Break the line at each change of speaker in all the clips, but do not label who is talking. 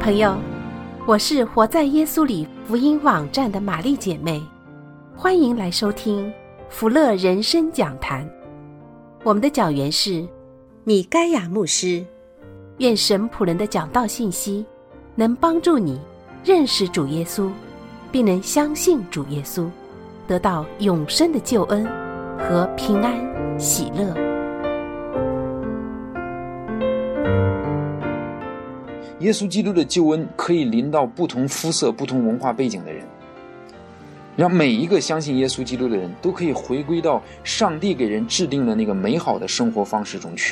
朋友，我是活在耶稣里福音网站的玛丽姐妹，欢迎来收听福乐人生讲坛。我们的讲员是米该亚牧师。愿神仆人的讲道信息能帮助你认识主耶稣，并能相信主耶稣，得到永生的救恩和平安喜乐。
耶稣基督的救恩可以临到不同肤色、不同文化背景的人，让每一个相信耶稣基督的人都可以回归到上帝给人制定的那个美好的生活方式中去。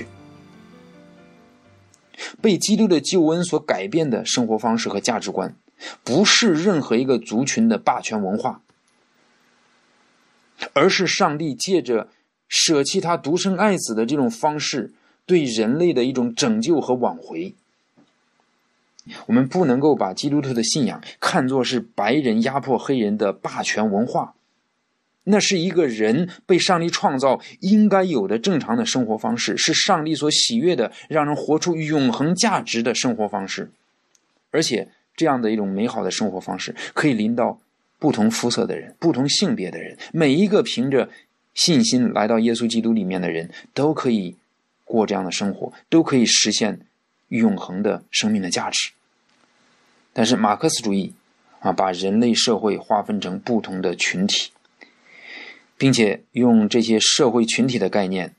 被基督的救恩所改变的生活方式和价值观，不是任何一个族群的霸权文化，而是上帝借着舍弃他独生爱子的这种方式对人类的一种拯救和挽回。我们不能够把基督徒的信仰看作是白人压迫黑人的霸权文化，那是一个人被上帝创造应该有的正常的生活方式，是上帝所喜悦的让人活出永恒价值的生活方式。而且这样的一种美好的生活方式可以临到不同肤色的人、不同性别的人，每一个凭着信心来到耶稣基督里面的人都可以过这样的生活，都可以实现永恒的生命的价值。但是马克思主义把人类社会划分成不同的群体，并且用这些社会群体的概念，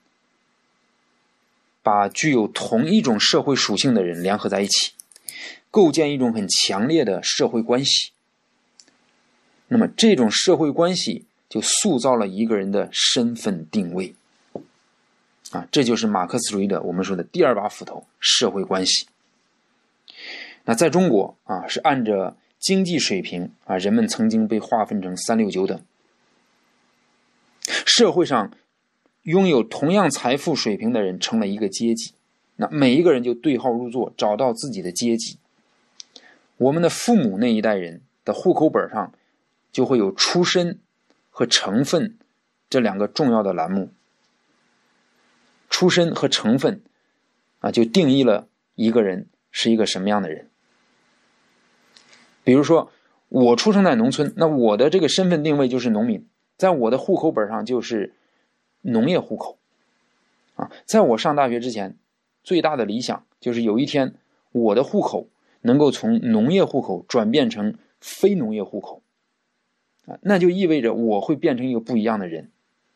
把具有同一种社会属性的人联合在一起，构建一种很强烈的社会关系。那么这种社会关系就塑造了一个人的身份定位这就是马克思主义的我们说的第二把斧头，社会关系。那在中国是按着经济水平人们曾经被划分成三六九等。社会上拥有同样财富水平的人成了一个阶级，那每一个人就对号入座，找到自己的阶级。我们的父母那一代人的户口本上就会有出身和成分这两个重要的栏目。出身和成分就定义了一个人是一个什么样的人。比如说我出生在农村，那我的这个身份定位就是农民，在我的户口本上就是农业户口在我上大学之前，最大的理想就是有一天我的户口能够从农业户口转变成非农业户口那就意味着我会变成一个不一样的人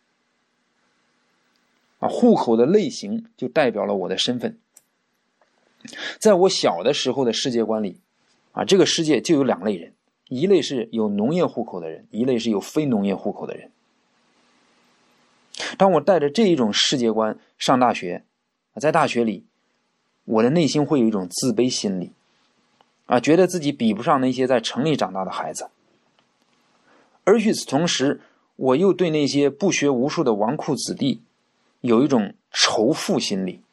户口的类型就代表了我的身份。在我小的时候的世界观里这个世界就有两类人，一类是有农业户口的人，一类是有非农业户口的人。当我带着这一种世界观上大学，在大学里我的内心会有一种自卑心理觉得自己比不上那些在城里长大的孩子。而与此同时，我又对那些不学无术的纨绔子弟有一种仇富心理。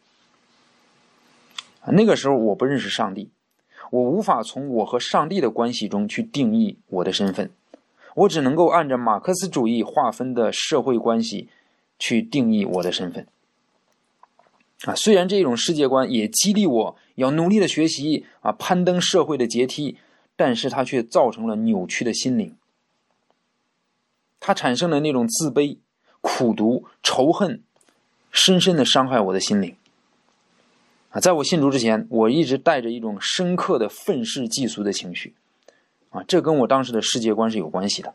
那个时候我不认识上帝，我无法从我和上帝的关系中去定义我的身份，我只能够按照马克思主义划分的社会关系去定义我的身份虽然这种世界观也激励我要努力的学习攀登社会的阶梯，但是它却造成了扭曲的心灵。它产生了那种自卑、苦毒、仇恨，深深的伤害我的心灵在我信主之前，我一直带着一种深刻的愤世嫉俗的情绪这跟我当时的世界观是有关系的。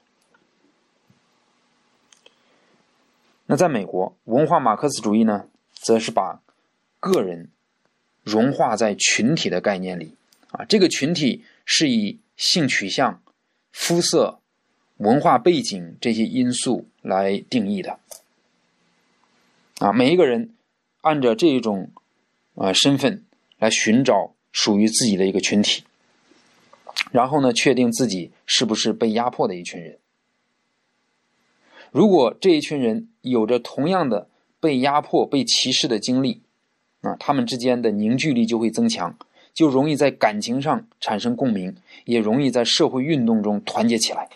那在美国，文化马克思主义呢，则是把个人融化在群体的概念里这个群体是以性取向、肤色、文化背景这些因素来定义的每一个人按照这一种身份来寻找属于自己的一个群体，然后呢，确定自己是不是被压迫的一群人。如果这一群人有着同样的被压迫、被歧视的经历他们之间的凝聚力就会增强，就容易在感情上产生共鸣，也容易在社会运动中团结起来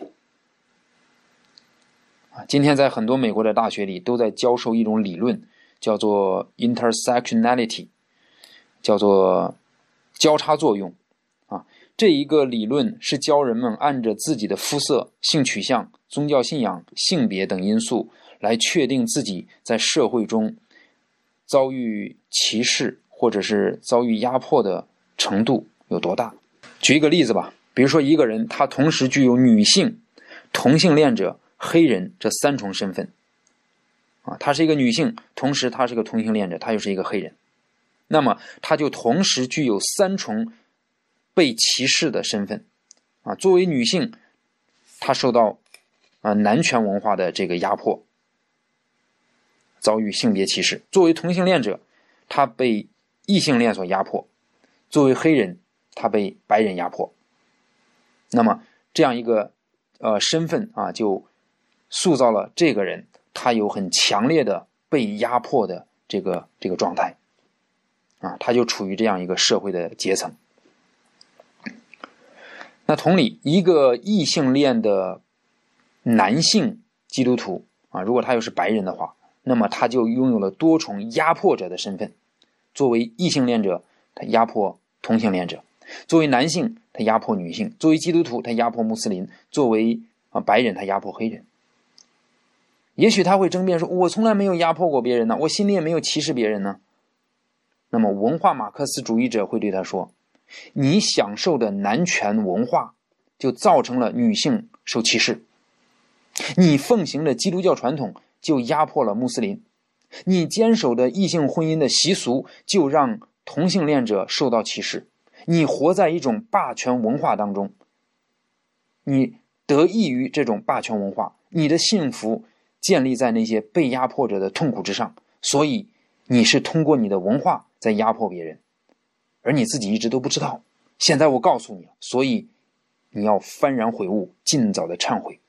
今天在很多美国的大学里都在教授一种理论，叫做 intersectionality， 叫做交叉作用这一个理论是教人们按着自己的肤色、性取向、宗教信仰、性别等因素来确定自己在社会中遭遇歧视或者是遭遇压迫的程度有多大。举一个例子吧，比如说一个人他同时具有女性、同性恋者、黑人这3重身份他是一个女性，同时他是个同性恋者，他又是一个黑人，那么他就同时具有3重被歧视的身份作为女性，她受到男权文化的这个压迫，遭遇性别歧视；作为同性恋者，他被异性恋所压迫；作为黑人，他被白人压迫。那么这样一个身份就塑造了这个人他有很强烈的被压迫的这个状态他就处于这样一个社会的阶层。那同理，一个异性恋的男性基督徒如果他又是白人的话，那么他就拥有了多重压迫者的身份。作为异性恋者，他压迫同性恋者；作为男性，他压迫女性；作为基督徒，他压迫穆斯林；作为白人，他压迫黑人。也许他会争辩说，我从来没有压迫过别人呢，我心里也没有歧视别人呢。那么文化马克思主义者会对他说，你享受的男权文化就造成了女性受歧视，你奉行的基督教传统就压迫了穆斯林，你坚守的异性婚姻的习俗就让同性恋者受到歧视，你活在一种霸权文化当中，你得益于这种霸权文化，你的幸福建立在那些被压迫者的痛苦之上，所以你是通过你的文化在压迫别人，而你自己一直都不知道。现在我告诉你了，所以你要幡然悔悟，尽早的忏悔。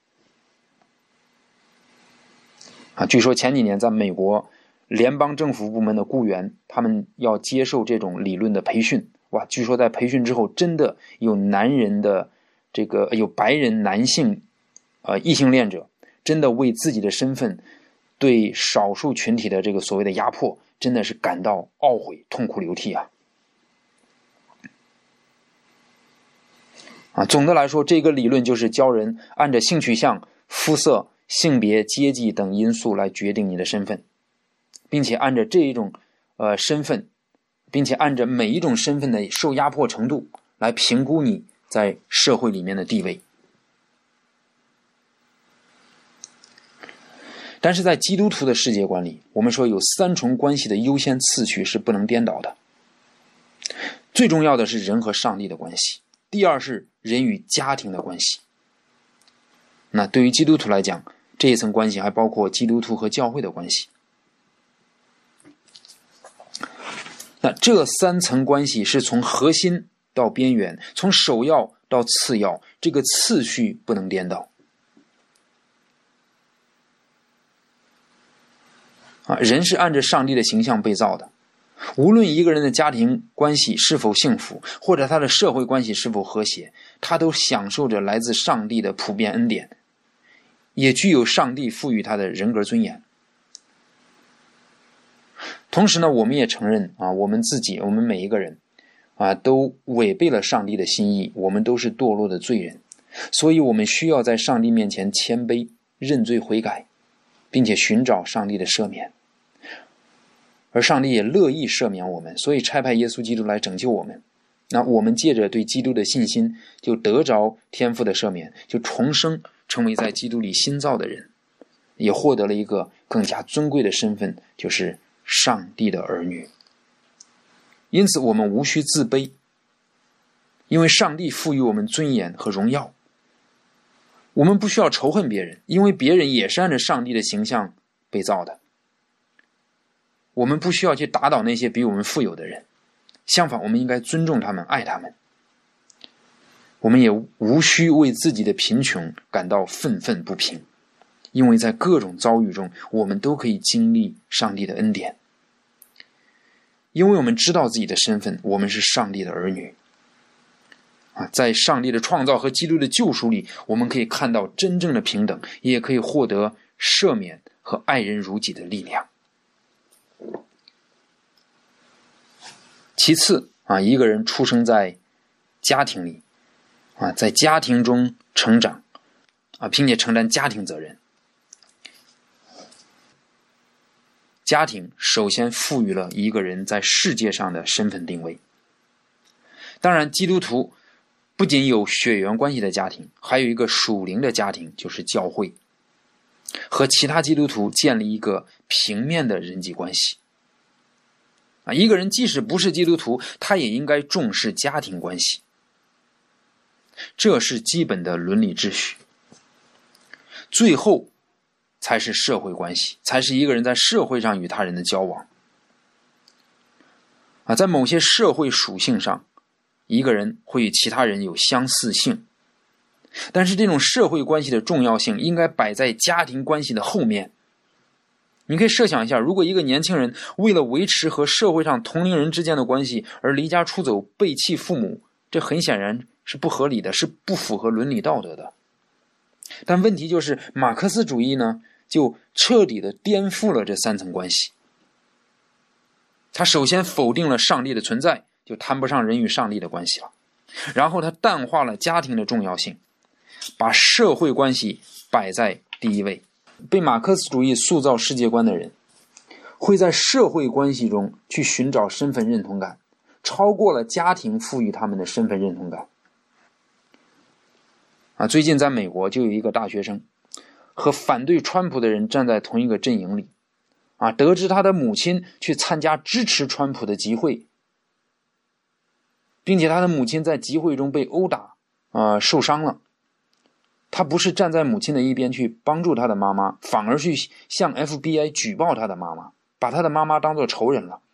据说前几年在美国联邦政府部门的雇员，他们要接受这种理论的培训。据说在培训之后，真的有男人的有白人男性异性恋者，真的为自己的身份对少数群体的这个所谓的压迫，真的是感到懊悔，痛哭流涕总的来说，这个理论就是教人按着性取向、肤色、性别、阶级等因素来决定你的身份，并且按着这一种身份，并且按着每一种身份的受压迫程度来评估你在社会里面的地位。但是在基督徒的世界观里，我们说有3重关系的优先次序是不能颠倒的。最重要的是人和上帝的关系，第二是人与家庭的关系。那对于基督徒来讲，这一层关系还包括基督徒和教会的关系。那这3层关系是从核心到边缘，从首要到次要，这个次序不能颠倒。人是按着上帝的形象被造的，无论一个人的家庭关系是否幸福，或者他的社会关系是否和谐，他都享受着来自上帝的普遍恩典，也具有上帝赋予他的人格尊严。同时呢，我们也承认我们自己，我们每一个人都违背了上帝的心意，我们都是堕落的罪人，所以我们需要在上帝面前谦卑，认罪悔改，并且寻找上帝的赦免。而上帝也乐意赦免我们，所以差派耶稣基督来拯救我们。那我们借着对基督的信心，就得着天父的赦免，就重生，成为在基督里新造的人，也获得了一个更加尊贵的身份，就是上帝的儿女。因此我们无需自卑，因为上帝赋予我们尊严和荣耀。我们不需要仇恨别人，因为别人也是按照上帝的形象被造的。我们不需要去打倒那些比我们富有的人，相反，我们应该尊重他们，爱他们。我们也无需为自己的贫穷感到愤愤不平，因为在各种遭遇中，我们都可以经历上帝的恩典。因为我们知道自己的身份，我们是上帝的儿女。在上帝的创造和基督的救赎里，我们可以看到真正的平等，也可以获得赦免和爱人如己的力量。其次一个人出生在家庭里， 在家庭中成长并且承担家庭责任。家庭首先赋予了一个人在世界上的身份定位。当然，基督徒不仅有血缘关系的家庭，还有一个属灵的家庭，就是教会，和其他基督徒建立一个平面的人际关系。一个人即使不是基督徒，他也应该重视家庭关系，这是基本的伦理秩序。最后才是社会关系，才是一个人在社会上与他人的交往。在某些社会属性上，一个人会与其他人有相似性，但是这种社会关系的重要性应该摆在家庭关系的后面。你可以设想一下，如果一个年轻人为了维持和社会上同龄人之间的关系而离家出走，背弃父母，这很显然是不合理的，是不符合伦理道德的。但问题就是马克思主义呢，就彻底的颠覆了这三层关系。他首先否定了上帝的存在，就谈不上人与上帝的关系了。然后他淡化了家庭的重要性，把社会关系摆在第一位。被马克思主义塑造世界观的人，会在社会关系中去寻找身份认同感，超过了家庭赋予他们的身份认同感。最近在美国就有一个大学生和反对川普的人站在同一个阵营里，得知他的母亲去参加支持川普的集会，并且他的母亲在集会中被殴打，受伤了。他不是站在母亲的一边去帮助他的妈妈，反而去向 FBI 举报他的妈妈，把他的妈妈当作仇人了。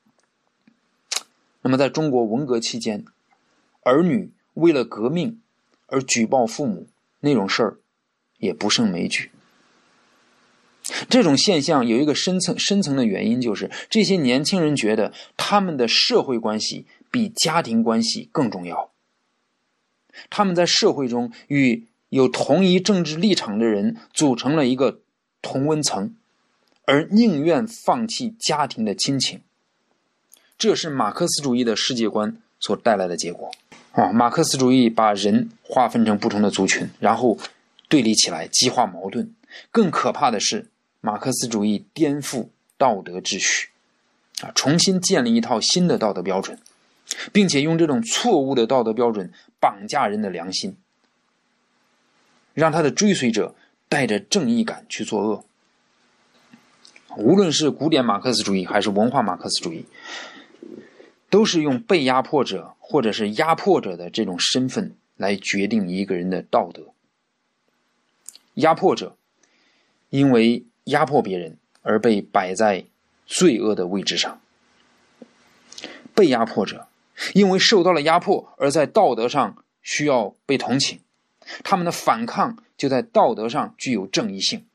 那么在中国文革期间，儿女为了革命而举报父母，那种事儿也不胜枚举。这种现象有一个深层的原因，就是这些年轻人觉得他们的社会关系比家庭关系更重要。他们在社会中与有同一政治立场的人组成了一个同温层，而宁愿放弃家庭的亲情。这是马克思主义的世界观所带来的结果。马克思主义把人划分成不同的族群，然后对立起来，激化矛盾。更可怕的是，马克思主义颠覆道德秩序，重新建立一套新的道德标准，并且用这种错误的道德标准绑架人的良心，让他的追随者带着正义感去作恶。无论是古典马克思主义还是文化马克思主义，都是用被压迫者或者是压迫者的这种身份来决定一个人的道德。压迫者因为压迫别人而被摆在罪恶的位置上，被压迫者因为受到了压迫而在道德上需要被同情，他们的反抗就在道德上具有正义性。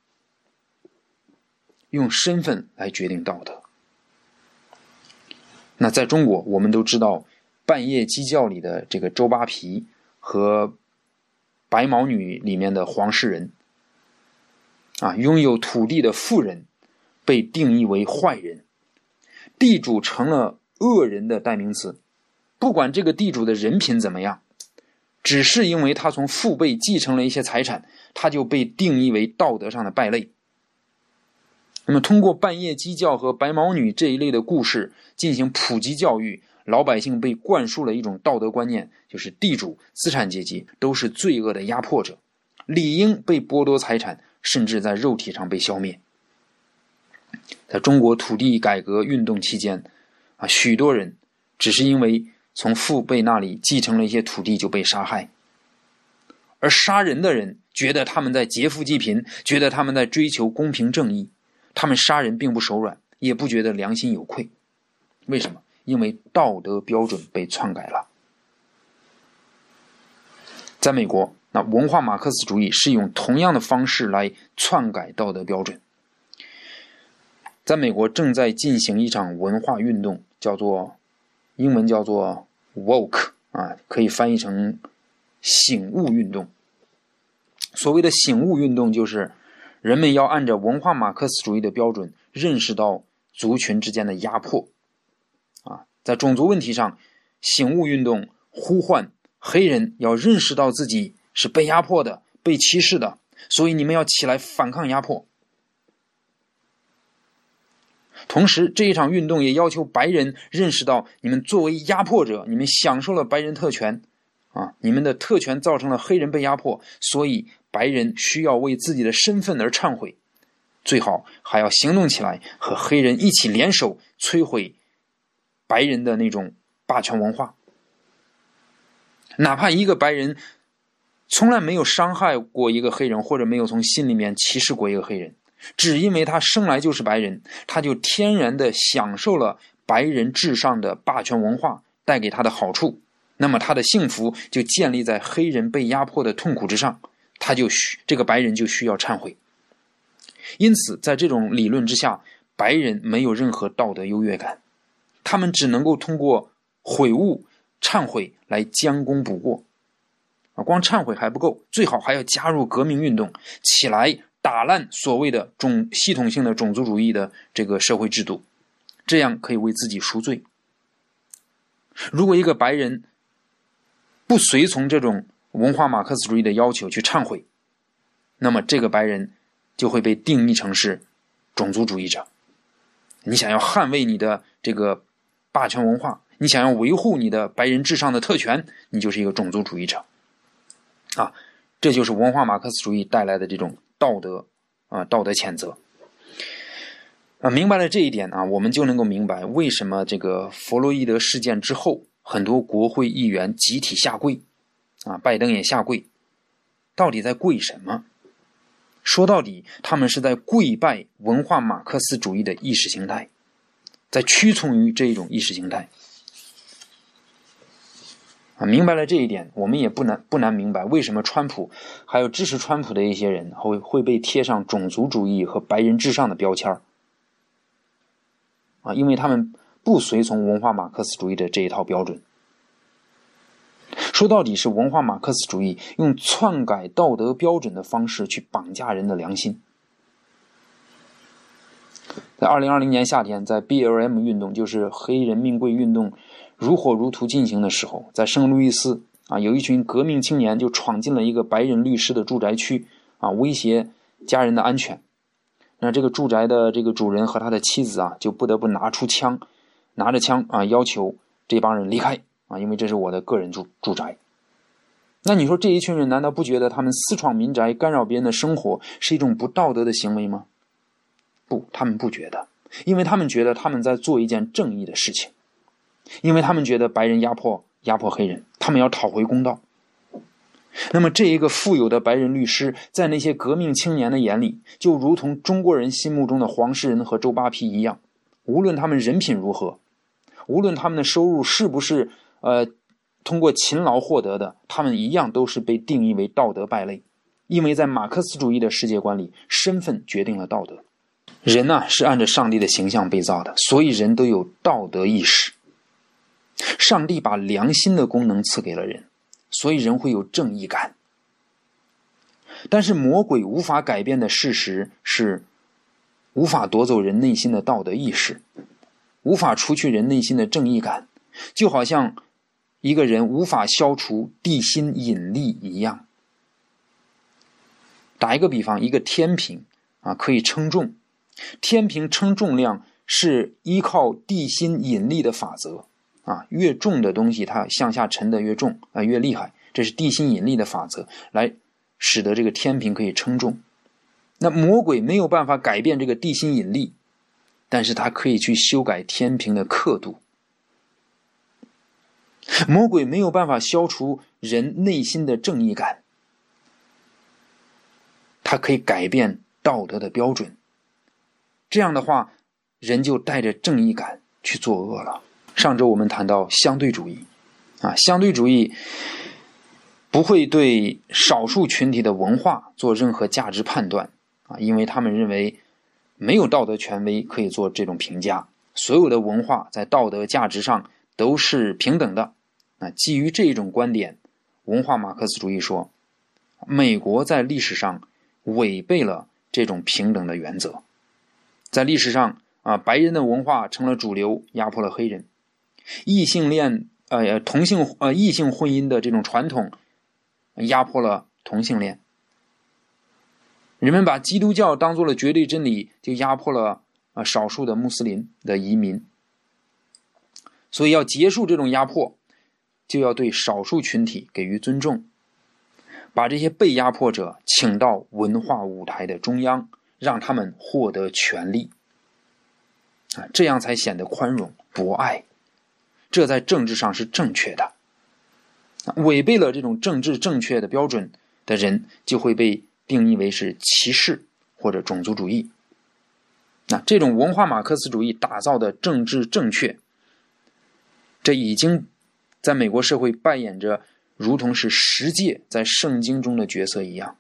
用身份来决定道德。那在中国，我们都知道半夜鸡叫里的这个周扒皮和白毛女里面的黄世仁，拥有土地的富人被定义为坏人，地主成了恶人的代名词。不管这个地主的人品怎么样，只是因为他从父辈继承了一些财产，他就被定义为道德上的败类。那么通过半夜鸡叫和白毛女这一类的故事进行普及教育，老百姓被灌输了一种道德观念，就是地主、资产阶级都是罪恶的压迫者，理应被剥夺财产，甚至在肉体上被消灭。在中国土地改革运动期间，许多人只是因为从父辈那里继承了一些土地就被杀害，而杀人的人觉得他们在劫富济贫，觉得他们在追求公平正义，他们杀人并不手软，也不觉得良心有愧。为什么？因为道德标准被篡改了。在美国，那文化马克思主义是用同样的方式来篡改道德标准。在美国正在进行一场文化运动，英文叫做 woke， 可以翻译成醒悟运动。所谓的醒悟运动，就是人们要按照文化马克思主义的标准认识到族群之间的压迫。在种族问题上，醒悟运动呼唤黑人要认识到自己是被压迫的、被歧视的，所以你们要起来反抗压迫。同时，这一场运动也要求白人认识到，你们作为压迫者，你们享受了白人特权，你们的特权造成了黑人被压迫，所以白人需要为自己的身份而忏悔，最好还要行动起来，和黑人一起联手摧毁白人的那种霸权文化。哪怕一个白人从来没有伤害过一个黑人，或者没有从心里面歧视过一个黑人，只因为他生来就是白人，他就天然的享受了白人至上的霸权文化带给他的好处，那么他的幸福就建立在黑人被压迫的痛苦之上，这个白人就需要忏悔。因此在这种理论之下，白人没有任何道德优越感，他们只能够通过悔悟、忏悔来将功补过。光忏悔还不够，最好还要加入革命运动，起来打烂所谓的系统性的种族主义的这个社会制度，这样可以为自己赎罪。如果一个白人不随从这种文化马克思主义的要求去忏悔，那么这个白人就会被定义成是种族主义者。你想要捍卫你的这个霸权文化，你想要维护你的白人至上的特权，你就是一个种族主义者。这就是文化马克思主义带来的这种道德谴责。明白了这一点我们就能够明白为什么这个弗洛伊德事件之后，很多国会议员集体下跪拜登也下跪。到底在跪什么？说到底，他们是在跪拜文化马克思主义的意识形态，在屈从于这一种意识形态。明白了这一点，我们也不难明白为什么川普还有支持川普的一些人会被贴上种族主义和白人至上的标签因为他们不随从文化马克思主义的这一套标准。说到底是文化马克思主义用篡改道德标准的方式去绑架人的良心。在2020年夏天，在 BLM 运动，就是黑人命贵运动如火如荼进行的时候，在圣路易斯有一群革命青年就闯进了一个白人律师的住宅区威胁家人的安全。那这个住宅的这个主人和他的妻子就不得不拿着枪要求这帮人离开因为这是我的个人住宅。那你说这一群人难道不觉得他们私闯民宅干扰别人的生活是一种不道德的行为吗？不，他们不觉得，因为他们觉得他们在做一件正义的事情，因为他们觉得白人压迫黑人，他们要讨回公道。那么这一个富有的白人律师在那些革命青年的眼里，就如同中国人心目中的黄世仁和周扒皮一样，无论他们人品如何，无论他们的收入是不是通过勤劳获得的，他们一样都是被定义为道德败类。因为在马克思主义的世界观里，身份决定了道德。人是按照上帝的形象被造的，所以人都有道德意识。上帝把良心的功能赐给了人，所以人会有正义感。但是魔鬼无法改变的事实是，无法夺走人内心的道德意识，无法除去人内心的正义感，就好像一个人无法消除地心引力一样。打一个比方，一个天平可以称重，天平称重量是依靠地心引力的法则越重的东西它向下沉的越重越厉害，这是地心引力的法则来使得这个天平可以称重。那魔鬼没有办法改变这个地心引力，但是他可以去修改天平的刻度。魔鬼没有办法消除人内心的正义感，他可以改变道德的标准。这样的话，人就带着正义感去作恶了。上周我们谈到相对主义相对主义不会对少数群体的文化做任何价值判断因为他们认为没有道德权威可以做这种评价，所有的文化在道德价值上都是平等的。基于这种观点，文化马克思主义说，美国在历史上违背了这种平等的原则。在历史上白人的文化成了主流，压迫了黑人。异性恋异性婚姻的这种传统压迫了同性恋。人们把基督教当作了绝对真理，就压迫了少数的穆斯林的移民。所以要结束这种压迫，就要对少数群体给予尊重，把这些被压迫者请到文化舞台的中央，让他们获得权利，这样才显得宽容博爱，这在政治上是正确的。违背了这种政治正确的标准的人，就会被定义为是歧视或者种族主义。这种文化马克思主义打造的政治正确，这已经在美国社会扮演着如同是十诫在圣经中的角色一样。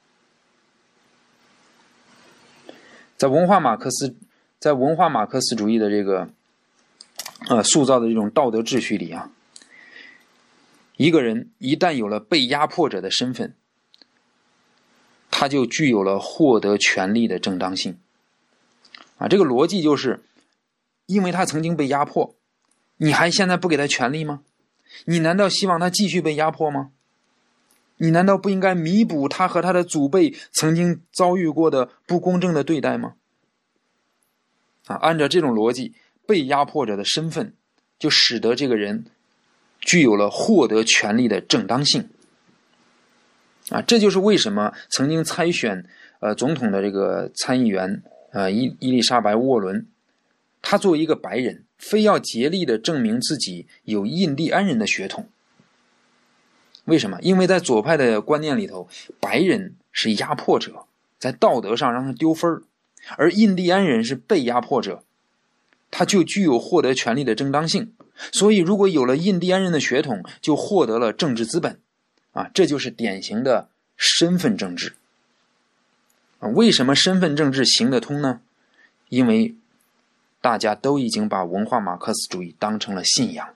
在文化马克思主义的这个塑造的这种道德秩序里一个人一旦有了被压迫者的身份，他就具有了获得权利的正当性。这个逻辑就是，因为他曾经被压迫，你还现在不给他权利吗？你难道希望他继续被压迫吗？你难道不应该弥补他和他的祖辈曾经遭遇过的不公正的对待吗？按照这种逻辑，被压迫者的身份就使得这个人具有了获得权利的正当性。这就是为什么曾经参选总统的这个参议员伊丽莎白·沃伦，他作为一个白人，非要竭力的证明自己有印第安人的血统。为什么？因为在左派的观念里头，白人是压迫者，在道德上让他丢分，而印第安人是被压迫者，他就具有获得权利的正当性。所以如果有了印第安人的血统，就获得了政治资本这就是典型的身份政治。为什么身份政治行得通呢？因为大家都已经把文化马克思主义当成了信仰。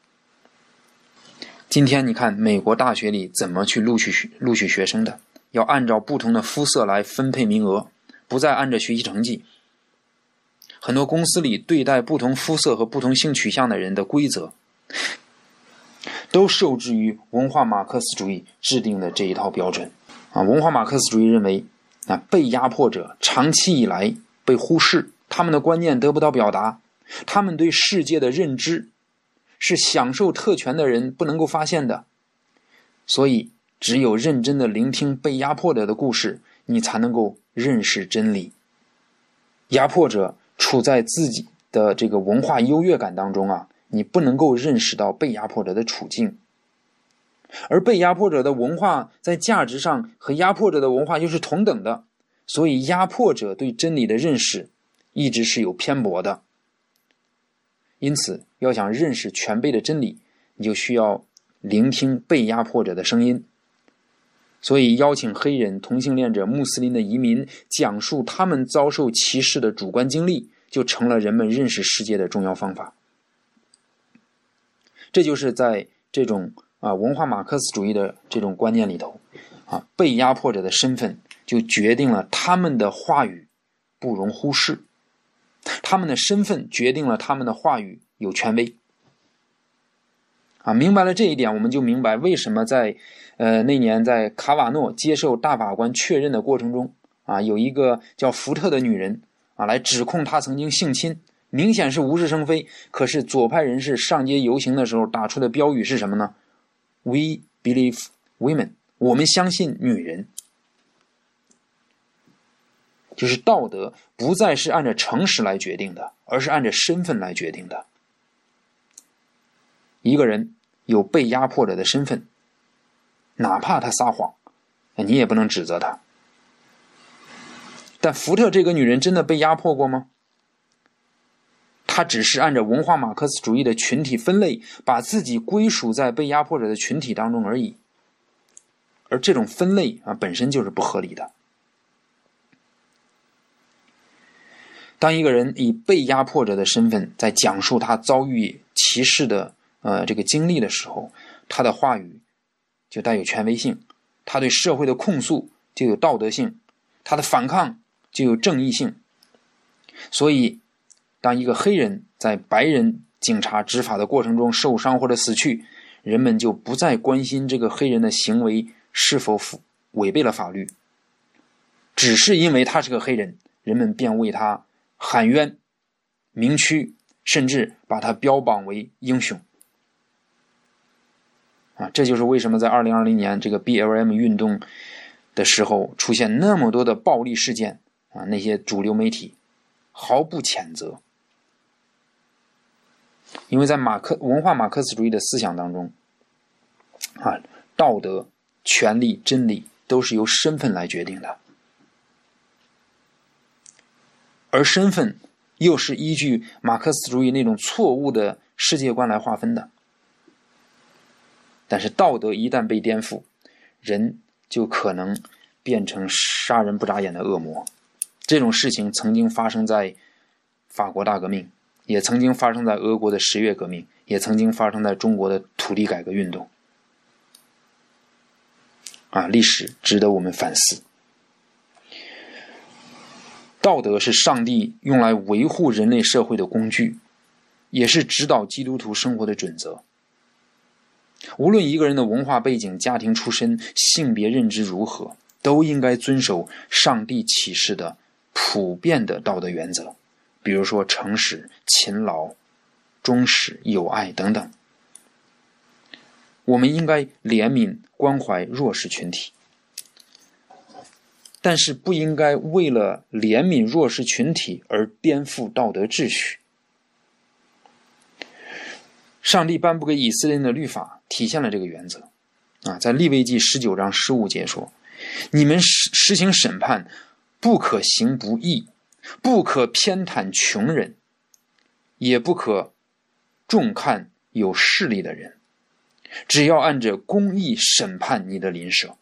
今天你看美国大学里怎么去录取学生的，要按照不同的肤色来分配名额，不再按照学习成绩。很多公司里对待不同肤色和不同性取向的人的规则，都受制于文化马克思主义制定的这一套标准。文化马克思主义认为被压迫者长期以来被忽视，他们的观念得不到表达，他们对世界的认知是享受特权的人不能够发现的。所以只有认真的聆听被压迫者的故事，你才能够认识真理。压迫者处在自己的这个文化优越感当中你不能够认识到被压迫者的处境。而被压迫者的文化在价值上和压迫者的文化又是同等的，所以压迫者对真理的认识一直是有偏颇的。因此要想认识全备的真理，你就需要聆听被压迫者的声音。所以邀请黑人、同性恋者、穆斯林的移民讲述他们遭受歧视的主观经历，就成了人们认识世界的重要方法。这就是在这种文化马克思主义的这种观念里头被压迫者的身份就决定了他们的话语不容忽视，他们的身份决定了他们的话语有权威。明白了这一点，我们就明白为什么在那年在卡瓦诺接受大法官确认的过程中有一个叫福特的女人来指控他曾经性侵，明显是无事生非。可是左派人士上街游行的时候打出的标语是什么呢？ We believe women， 我们相信女人。就是道德不再是按照诚实来决定的，而是按照身份来决定的。一个人有被压迫者的身份，哪怕他撒谎，你也不能指责他。但福特这个女人真的被压迫过吗？她只是按照文化马克思主义的群体分类，把自己归属在被压迫者的群体当中而已。而这种分类本身就是不合理的。当一个人以被压迫者的身份在讲述他遭遇歧视的这个经历的时候，他的话语就带有权威性，他对社会的控诉就有道德性，他的反抗就有正义性。所以当一个黑人在白人警察执法的过程中受伤或者死去，人们就不再关心这个黑人的行为是否违背了法律，只是因为他是个黑人，人们便为他喊冤鸣屈，甚至把他标榜为英雄。这就是为什么在2020年这个 BLM 运动的时候出现那么多的暴力事件那些主流媒体毫不谴责。因为在文化马克思主义的思想当中道德、权利、真理都是由身份来决定的，而身份又是依据马克思主义那种错误的世界观来划分的。但是道德一旦被颠覆，人就可能变成杀人不眨眼的恶魔。这种事情曾经发生在法国大革命，也曾经发生在俄国的10月革命，也曾经发生在中国的土地改革运动。历史值得我们反思。道德是上帝用来维护人类社会的工具，也是指导基督徒生活的准则。无论一个人的文化背景、家庭出身、性别认知如何，都应该遵守上帝启示的普遍的道德原则，比如说诚实、勤劳、忠实、友爱等等。我们应该怜悯关怀弱势群体，但是不应该为了怜悯弱势群体而颠覆道德秩序。上帝颁布给以色列人的律法体现了这个原则在利未记19章15节说，你们实行审判，不可行不义，不可偏袒穷人，也不可重看有势力的人，只要按着公义审判你的邻舍。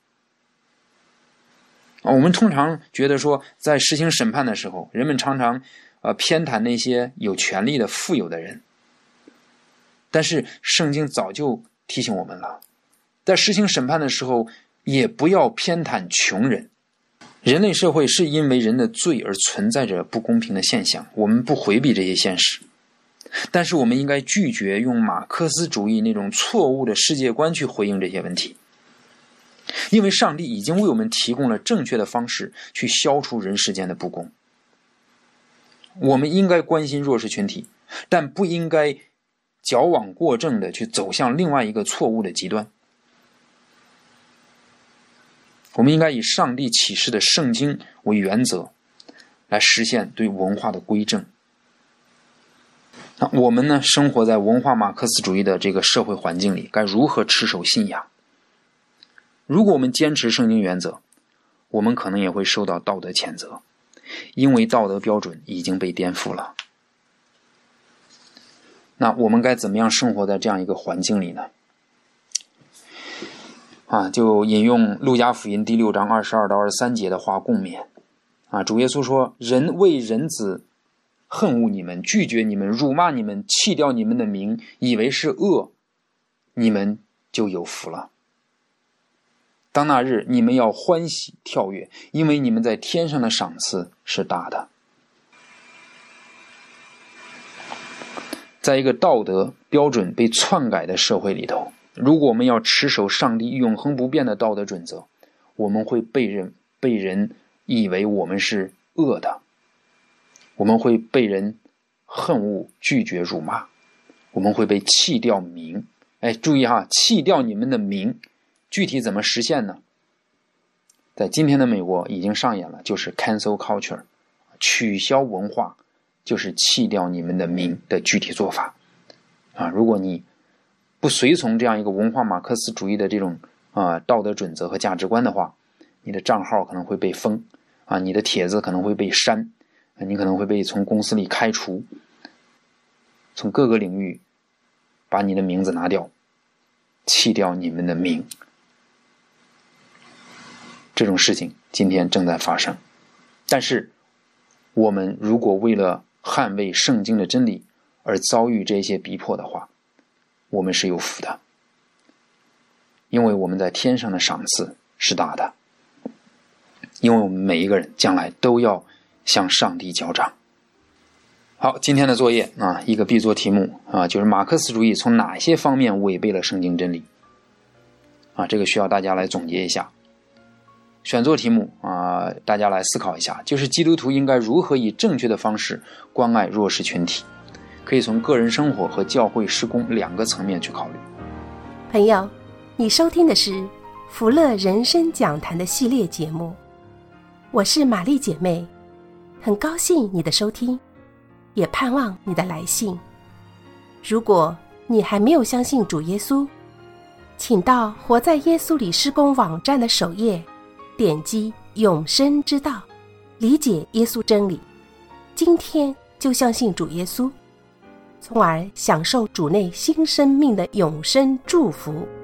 我们通常觉得说，在实行审判的时候，人们常常偏袒那些有权力的富有的人。但是圣经早就提醒我们了，在实行审判的时候，也不要偏袒穷人。人类社会是因为人的罪而存在着不公平的现象，我们不回避这些现实，但是我们应该拒绝用马克思主义那种错误的世界观去回应这些问题，因为上帝已经为我们提供了正确的方式去消除人世间的不公。我们应该关心弱势群体，但不应该矫枉过正的去走向另外一个错误的极端。我们应该以上帝启示的圣经为原则，来实现对文化的归正。我们呢，生活在文化马克思主义的这个社会环境里，该如何持守信仰？如果我们坚持圣经原则，我们可能也会受到道德谴责，因为道德标准已经被颠覆了。那我们该怎么样生活在这样一个环境里呢？就引用路加福音第6章22到23节的话共勉。主耶稣说，人为人子恨恶你们，拒绝你们，辱骂你们，弃掉你们的名，以为是恶，你们就有福了。当那日，你们要欢喜跳跃，因为你们在天上的赏赐是大的。在一个道德标准被篡改的社会里头，如果我们要持守上帝永恒不变的道德准则，我们会被人以为我们是恶的，我们会被人恨恶、拒绝、辱骂，我们会被弃掉名。注意弃掉你们的名，具体怎么实现呢？在今天的美国已经上演了，就是 cancel culture， 取消文化就是弃掉你们的名的具体做法。如果你不随从这样一个文化马克思主义的这种道德准则和价值观的话，你的账号可能会被封你的帖子可能会被删，你可能会被从公司里开除，从各个领域把你的名字拿掉，弃掉你们的名。这种事情今天正在发生。但是我们如果为了捍卫圣经的真理而遭遇这些逼迫的话，我们是有福的，因为我们在天上的赏赐是大的，因为我们每一个人将来都要向上帝交账。 好，今天的作业啊，一个必作题目啊，就是马克思主义从哪些方面违背了圣经真理啊？这个需要大家来总结一下。选作题目啊，大家来思考一下，就是基督徒应该如何以正确的方式关爱弱势群体，可以从个人生活和教会事工两个层面去考虑。
朋友，你收听的是福乐人生讲坛的系列节目，我是玛丽姐妹，很高兴你的收听，也盼望你的来信。如果你还没有相信主耶稣，请到活在耶稣里事工网站的首页，点击永生之道，理解耶稣真理，今天就相信主耶稣，从而享受主内新生命的永生祝福。